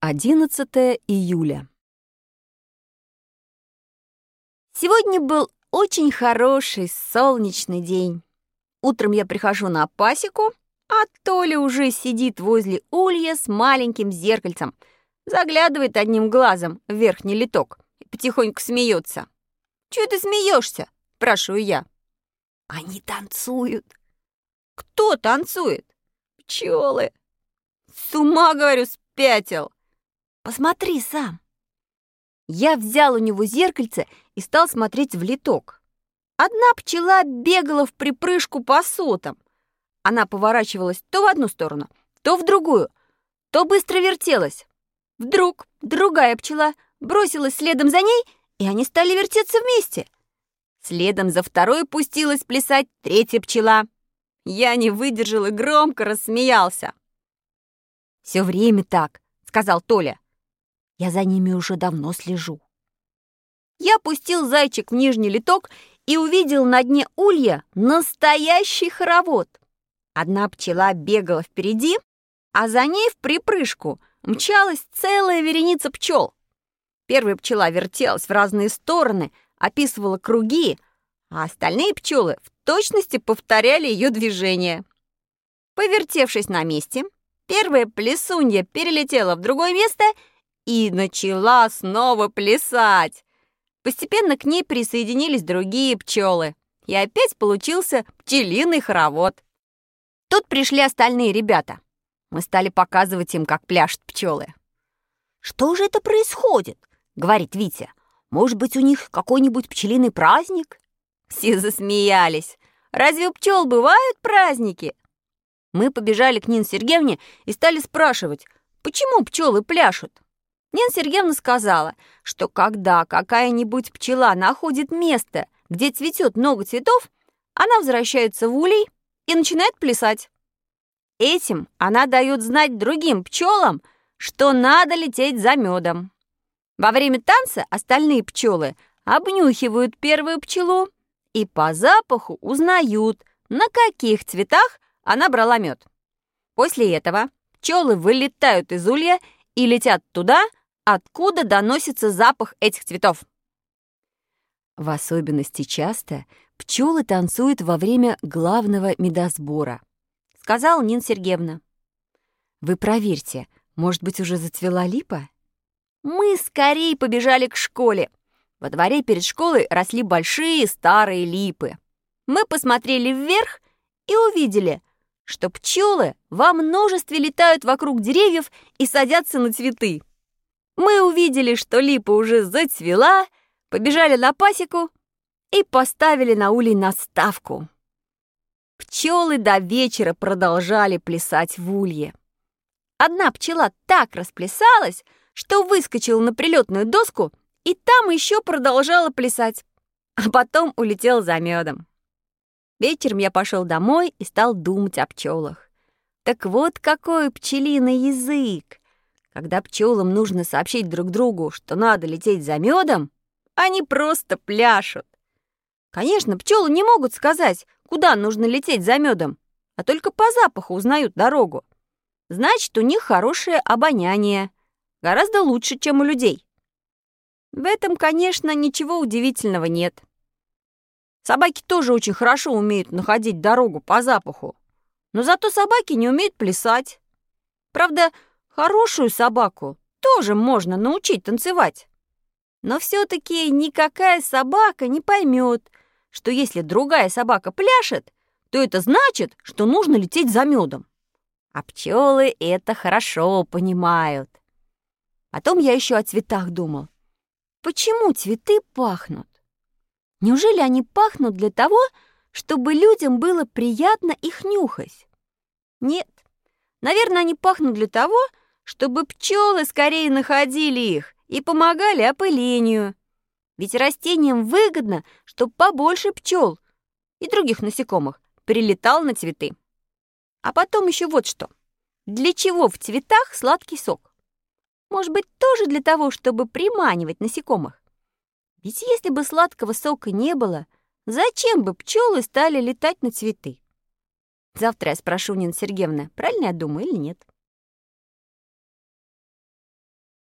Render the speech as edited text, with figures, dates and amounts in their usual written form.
11 июля. Сегодня был очень хороший солнечный день. Утром я прихожу на пасеку, а Толя уже сидит возле улья с маленьким зеркальцем, заглядывает одним глазом в верхний литок и потихоньку смеется. «Чего ты смеешься?» – спрашиваю я. «Они танцуют». «Кто танцует?» «Пчелы». «С ума, говорю, спятил». «Посмотри сам». Я взял у него зеркальце и стал смотреть в литок. Одна пчела бегала в припрыжку по сотам. Она поворачивалась то в одну сторону, то в другую, то быстро вертелась. Вдруг другая пчела бросилась следом за ней, и они стали вертеться вместе. Следом за второй пустилась плясать третья пчела. Я не выдержал и громко рассмеялся. «Все время так», — сказал Толя. «Я за ними уже давно слежу». Я пустил зайчик в нижний литок и увидел на дне улья настоящий хоровод. Одна пчела бегала впереди, а за ней в припрыжку мчалась целая вереница пчел. Первая пчела вертелась в разные стороны, описывала круги, а остальные пчелы в точности повторяли ее движения. Повертевшись на месте, первая плясунья перелетела в другое место и начала снова плясать. Постепенно к ней присоединились другие пчелы, и опять получился пчелиный хоровод. Тут пришли остальные ребята. Мы стали показывать им, как пляшут пчелы. «Что же это происходит?» — говорит Витя. «Может быть, у них какой-нибудь пчелиный праздник?» Все засмеялись. «Разве у пчел бывают праздники?» Мы побежали к Нине Сергеевне и стали спрашивать, почему пчелы пляшут. Нина Сергеевна сказала, что когда какая-нибудь пчела находит место, где цветет много цветов, она возвращается в улей и начинает плясать. Этим она дает знать другим пчелам, что надо лететь за медом. Во время танца остальные пчелы обнюхивают первую пчелу и по запаху узнают, на каких цветах она брала мед. После этого пчелы вылетают из улья и летят туда, откуда доносится запах этих цветов. В особенности часто пчелы танцуют во время главного медосбора, сказала Нина Сергеевна. Вы проверьте, может быть, уже зацвела липа? Мы скорее побежали к школе. Во дворе перед школой росли большие старые липы. Мы посмотрели вверх и увидели, что пчелы во множестве летают вокруг деревьев и садятся на цветы. Мы увидели, что липа уже зацвела, побежали на пасеку и поставили на улей наставку. Пчелы до вечера продолжали плясать в улье. Одна пчела так расплясалась, что выскочила на прилетную доску и там еще продолжала плясать, а потом улетела за медом. Вечером я пошел домой и стал думать о пчелах. Так вот какой пчелиный язык! Когда пчелам нужно сообщить друг другу, что надо лететь за медом, они просто пляшут. Конечно, пчелы не могут сказать, куда нужно лететь за медом, а только по запаху узнают дорогу. Значит, у них хорошее обоняние, гораздо лучше, чем у людей. В этом, конечно, ничего удивительного нет. Собаки тоже очень хорошо умеют находить дорогу по запаху, но зато собаки не умеют плясать. Правда, хорошую собаку тоже можно научить танцевать. Но все-таки никакая собака не поймет, что если другая собака пляшет, то это значит, что нужно лететь за медом. А пчелы это хорошо понимают. Потом я еще о цветах думал. Почему цветы пахнут? Неужели они пахнут для того, чтобы людям было приятно их нюхать? Нет, наверное, они пахнут для того, чтобы пчелы скорее находили их и помогали опылению. Ведь растениям выгодно, чтобы побольше пчел и других насекомых прилетал на цветы. А потом еще вот что. Для чего в цветах сладкий сок? Может быть, тоже для того, чтобы приманивать насекомых? Ведь если бы сладкого сока не было, зачем бы пчелы стали летать на цветы? Завтра я спрошу Нину Сергеевну, правильно я думаю или нет.